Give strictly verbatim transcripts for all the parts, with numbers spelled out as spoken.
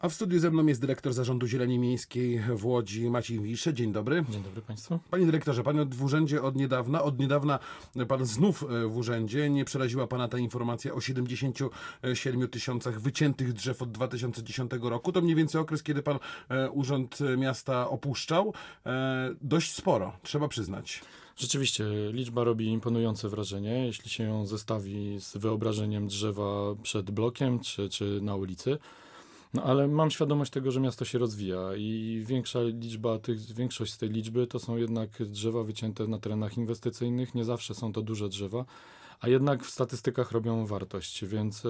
A w studiu ze mną jest dyrektor Zarządu Zieleni Miejskiej w Łodzi, Maciej Wisze. Dzień dobry. Dzień dobry Państwu. Panie dyrektorze, pan w urzędzie od niedawna, od niedawna pan znów w urzędzie. Nie przeraziła pana ta informacja o siedemdziesięciu siedmiu tysiącach wyciętych drzew od dwa tysiące dziesiątego roku. To mniej więcej okres, kiedy pan urząd miasta opuszczał. Dość sporo, trzeba przyznać. Rzeczywiście, liczba robi imponujące wrażenie, jeśli się ją zestawi z wyobrażeniem drzewa przed blokiem czy, czy na ulicy. No ale mam świadomość tego, że miasto się rozwija i większa liczba tych, większość z tej liczby to są jednak drzewa wycięte na terenach inwestycyjnych. Nie zawsze są to duże drzewa, a jednak w statystykach robią wartość, więc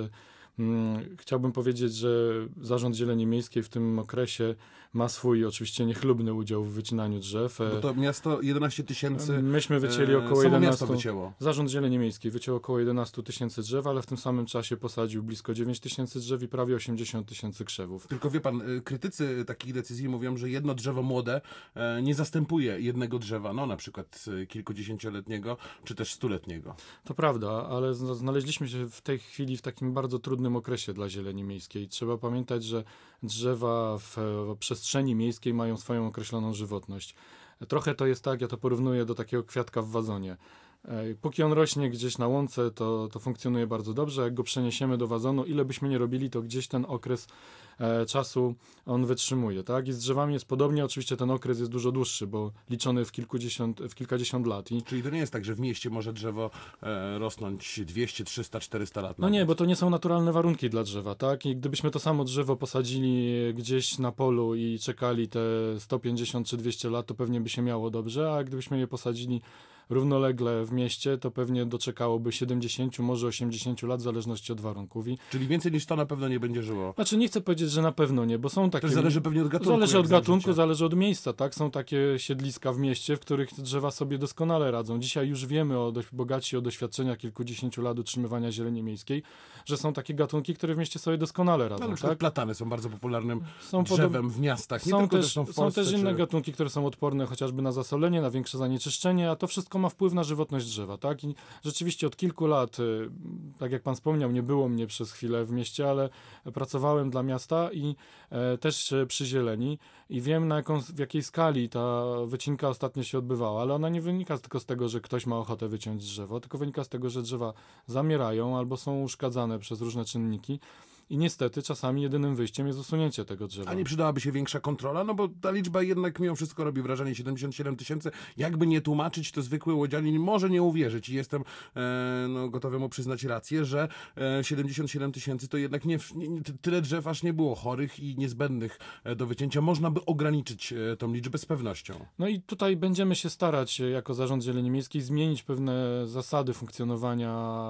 hmm, chciałbym powiedzieć, że Zarząd Zieleni Miejskiej w tym okresie ma swój oczywiście niechlubny udział w wycinaniu drzew. Bo to miasto jedenaście tysięcy. Myśmy wycięli około samo jedenaście. Miasto wycięło. Zarząd Zieleni Miejskiej wyciął około jedenaście tysięcy drzew, ale w tym samym czasie posadził blisko dziewięć tysięcy drzew i prawie osiemdziesiąt tysięcy krzewów. Tylko wie pan, krytycy takich decyzji mówią, że jedno drzewo młode nie zastępuje jednego drzewa, no na przykład kilkudziesięcioletniego, czy też stuletniego. To prawda, ale znaleźliśmy się w tej chwili w takim bardzo trudnym okresie dla Zieleni Miejskiej. Trzeba pamiętać, że drzewa w, w przestrzeni miejskiej mają swoją określoną żywotność. Trochę to jest tak, ja to porównuję do takiego kwiatka w wazonie. Póki on rośnie gdzieś na łące, to, to funkcjonuje bardzo dobrze. Jak go przeniesiemy do wazonu, ile byśmy nie robili, to gdzieś ten okres e, czasu on wytrzymuje. Tak? I z drzewami jest podobnie. Oczywiście ten okres jest dużo dłuższy, bo liczony w, kilkudziesiąt, w kilkadziesiąt lat. I... Czyli to nie jest tak, że w mieście może drzewo e, rosnąć dwieście, trzysta, czterysta lat? No nie, bo to nie są naturalne warunki dla drzewa. Tak? I gdybyśmy to samo drzewo posadzili gdzieś na polu i czekali te sto pięćdziesiąt czy dwieście lat, to pewnie by się miało dobrze, a gdybyśmy je posadzili równolegle w mieście, to pewnie doczekałoby siedemdziesięciu, może osiemdziesięciu lat, w zależności od warunków. I... Czyli więcej niż sto na pewno nie będzie żyło. Znaczy nie chcę powiedzieć, że na pewno nie, bo są takie... To zależy pewnie od gatunku. Zależy od gatunku, zależy od miejsca, tak? Są takie siedliska w mieście, w których drzewa sobie doskonale radzą. Dzisiaj już wiemy, o dość bogaci o doświadczenia kilkudziesięciu lat utrzymywania zieleni miejskiej, że są takie gatunki, które w mieście sobie doskonale radzą. No, na przykład tak? platany są bardzo popularnym są drzewem w miastach. Nie są, tylko też, w Polsce, są też inne czy... gatunki, które są odporne chociażby na zasolenie, na większe zanieczyszczenie, a to wszystko ma wpływ na żywotność drzewa, tak? I rzeczywiście od kilku lat, tak jak pan wspomniał, nie było mnie przez chwilę w mieście, ale pracowałem dla miasta i e, też przy zieleni i wiem, na jaką, w jakiej skali ta wycinka ostatnio się odbywała, ale ona nie wynika tylko z tego, że ktoś ma ochotę wyciąć drzewo, tylko wynika z tego, że drzewa zamierają albo są uszkadzane przez różne czynniki. I niestety czasami jedynym wyjściem jest usunięcie tego drzewa. A nie przydałaby się większa kontrola? No bo ta liczba jednak mimo wszystko robi wrażenie, siedemdziesiąt siedem tysięcy. Jakby nie tłumaczyć, to zwykły łodzianin może nie uwierzyć. I jestem e, no, gotowy mu przyznać rację, że e, siedemdziesiąt siedem tysięcy to jednak nie, nie, nie, tyle drzew aż nie było chorych i niezbędnych e, do wycięcia. Można by ograniczyć e, tą liczbę z pewnością. No i tutaj będziemy się starać jako Zarząd Zieleni Miejskiej zmienić pewne zasady funkcjonowania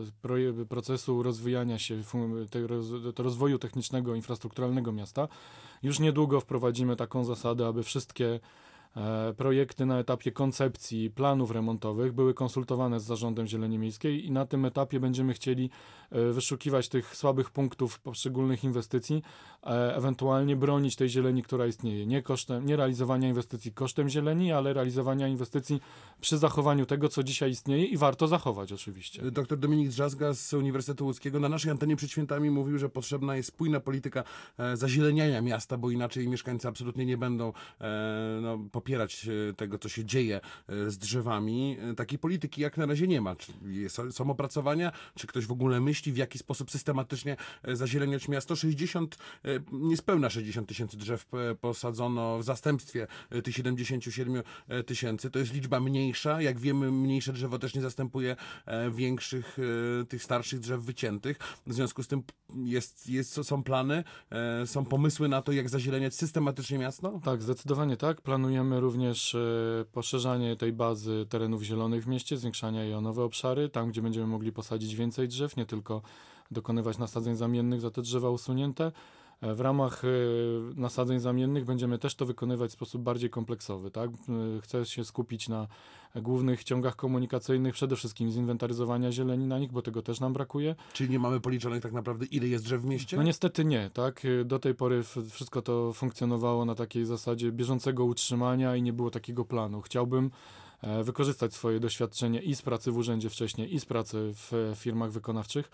procesu rozwijania się tej do rozwoju technicznego, infrastrukturalnego miasta. Już niedługo wprowadzimy taką zasadę, aby wszystkie e, projekty na etapie koncepcji, planów remontowych były konsultowane z Zarządem Zieleni Miejskiej i na tym etapie będziemy chcieli e, wyszukiwać tych słabych punktów poszczególnych inwestycji, e, ewentualnie bronić tej zieleni, która istnieje. Nie, kosztem, nie realizowania inwestycji kosztem zieleni, ale realizowania inwestycji przy zachowaniu tego, co dzisiaj istnieje i warto zachować oczywiście. Doktor Dominik Drzazga z Uniwersytetu Łódzkiego na naszej antenie przed świętami mówił, że potrzebna jest spójna polityka e, zazieleniania miasta, bo inaczej mieszkańcy absolutnie nie będą e, no, popierać tego, co się dzieje z drzewami. Takiej polityki jak na razie nie ma. Czy są opracowania? Czy ktoś w ogóle myśli, w jaki sposób systematycznie zazieleniać miasto? sześćdziesiąt, niespełna sześćdziesiąt tysięcy drzew posadzono w zastępstwie tych siedemdziesięciu siedmiu tysięcy. To jest liczba mniejsza. Jak wiemy, mniejsze drzewo też nie zastępuje większych, tych starszych drzew wyciętych. W związku z tym jest, jest, są plany, są pomysły na to, jak zazieleniać systematycznie miasto? Tak, zdecydowanie tak. Planujemy również e, poszerzanie tej bazy terenów zielonych w mieście, zwiększania jej o nowe obszary, tam gdzie będziemy mogli posadzić więcej drzew, nie tylko dokonywać nasadzeń zamiennych za te drzewa usunięte. E, w ramach e, nasadzeń zamiennych będziemy też to wykonywać w sposób bardziej kompleksowy. Tak? E, chcę się skupić na głównych ciągach komunikacyjnych, przede wszystkim zinwentaryzowania zieleni na nich, bo tego też nam brakuje. Czyli nie mamy policzonych tak naprawdę, ile jest drzew w mieście? No niestety nie, tak. Do tej pory wszystko to funkcjonowało na takiej zasadzie bieżącego utrzymania i nie było takiego planu. Chciałbym wykorzystać swoje doświadczenie i z pracy w urzędzie wcześniej, i z pracy w firmach wykonawczych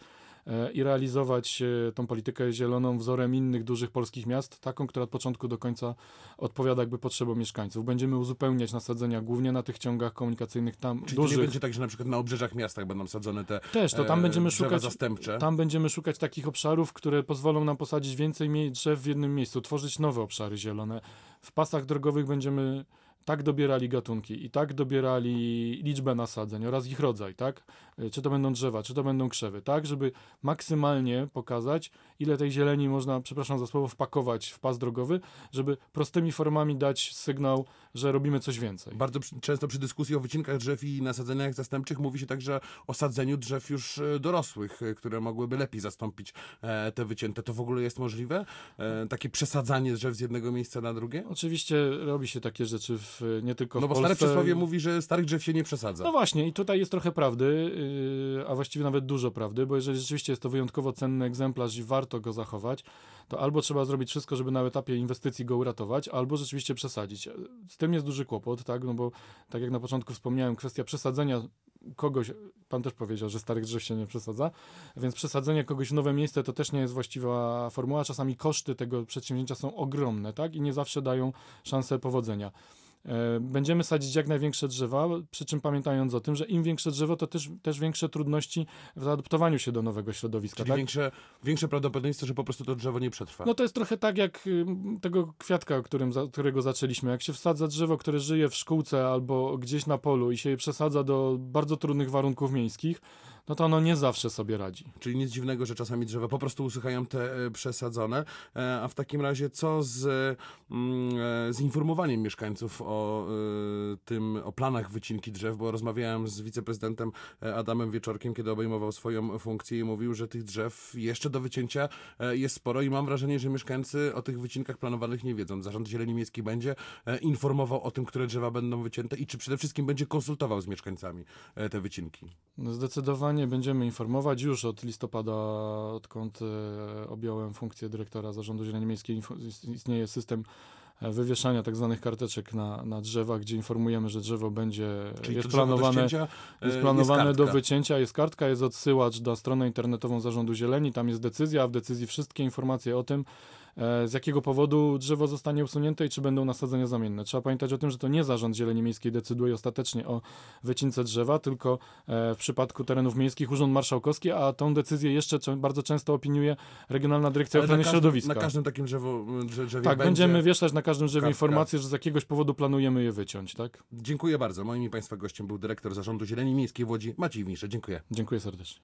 e, i realizować e, tą politykę zieloną wzorem innych dużych polskich miast, taką, która od początku do końca odpowiada jakby potrzebom mieszkańców. Będziemy uzupełniać nasadzenia głównie na tych ciągach komunikacyjnych tam Czyli dużych. to nie będzie tak, że na przykład na obrzeżach miastach będą sadzone te Też, to tam e, będziemy drzewa szukać, zastępcze? tam będziemy szukać takich obszarów, które pozwolą nam posadzić więcej mie- drzew w jednym miejscu, tworzyć nowe obszary zielone. W pasach drogowych będziemy tak dobierali gatunki i tak dobierali liczbę nasadzeń oraz ich rodzaj, tak? Y, Czy to będą drzewa, czy to będą krzewy, tak? Żeby maksymalnie pokazać, ile tej zieleni można, przepraszam za słowo, wpakować w pas drogowy, żeby prostymi formami dać sygnał, że robimy coś więcej. Bardzo przy, często przy dyskusji o wycinkach drzew i nasadzeniach zastępczych mówi się także o sadzeniu drzew już e, dorosłych, e, które mogłyby lepiej zastąpić e, te wycięte. To w ogóle jest możliwe? E, takie przesadzanie drzew z jednego miejsca na drugie? Oczywiście robi się takie rzeczy w, nie tylko w No bo Polsce. stare przysłowie mówi, że starych drzew się nie przesadza. No właśnie, i tutaj jest trochę prawdy, yy, a właściwie nawet dużo prawdy, bo jeżeli rzeczywiście jest to wyjątkowo cenny egzemplarz i warto go zachować, to albo trzeba zrobić wszystko, żeby na etapie inwestycji go uratować, albo rzeczywiście przesadzić. Z tym jest duży kłopot, tak, no bo tak jak na początku wspomniałem, kwestia przesadzenia kogoś, pan też powiedział, że starych drzew się nie przesadza, więc przesadzenie kogoś w nowe miejsce to też nie jest właściwa formuła, czasami koszty tego przedsięwzięcia są ogromne, tak, i nie zawsze dają szansę powodzenia. Będziemy sadzić jak największe drzewa, przy czym pamiętając o tym, że im większe drzewo, to też, też większe trudności w zaadaptowaniu się do nowego środowiska. Czyli tak? większe, większe prawdopodobieństwo, że po prostu to drzewo nie przetrwa. No to jest trochę tak jak y, tego kwiatka, którym, za, którego zaczęliśmy. Jak się wsadza drzewo, które żyje w szkółce albo gdzieś na polu i się je przesadza do bardzo trudnych warunków miejskich, no to ono nie zawsze sobie radzi. Czyli nic dziwnego, że czasami drzewa po prostu usychają te e, przesadzone. E, a w takim razie co z, mm, e, z informowaniem mieszkańców o e, tym, o planach wycinki drzew, bo rozmawiałem z wiceprezydentem e, Adamem Wieczorkiem, kiedy obejmował swoją funkcję i mówił, że tych drzew jeszcze do wycięcia e, jest sporo i mam wrażenie, że mieszkańcy o tych wycinkach planowanych nie wiedzą. Zarząd Zieleni Miejskiej będzie e, informował o tym, które drzewa będą wycięte i czy przede wszystkim będzie konsultował z mieszkańcami e, te wycinki. No zdecydowanie będziemy informować już od listopada, odkąd e, objąłem funkcję dyrektora Zarządu Zieleni Miejskiej. Info- istnieje system e, wywieszania tak zwanych karteczek na, na drzewach, gdzie informujemy, że drzewo będzie Czyli jest to drzewo do planowane, ścięcia, e, jest planowane jest do kartka. wycięcia, jest kartka, jest odsyłacz na stronę internetową Zarządu Zieleni, tam jest decyzja, a w decyzji wszystkie informacje o tym, z jakiego powodu drzewo zostanie usunięte i czy będą nasadzenia zamienne. Trzeba pamiętać o tym, że to nie Zarząd Zieleni Miejskiej decyduje ostatecznie o wycince drzewa, tylko w przypadku terenów miejskich Urząd Marszałkowski, a tą decyzję jeszcze cze- bardzo często opiniuje Regionalna Dyrekcja Ale Ochrony na każdym, Środowiska. na każdym takim drzewo, drze- drzewie Tak, będzie... będziemy wieszać na każdym drzewie kartka. informację, że z jakiegoś powodu planujemy je wyciąć. Tak? Dziękuję bardzo. Moim i Państwa gościem był dyrektor Zarządu Zieleni Miejskiej w Łodzi, Maciej Wińsze. Dziękuję. Dziękuję serdecznie.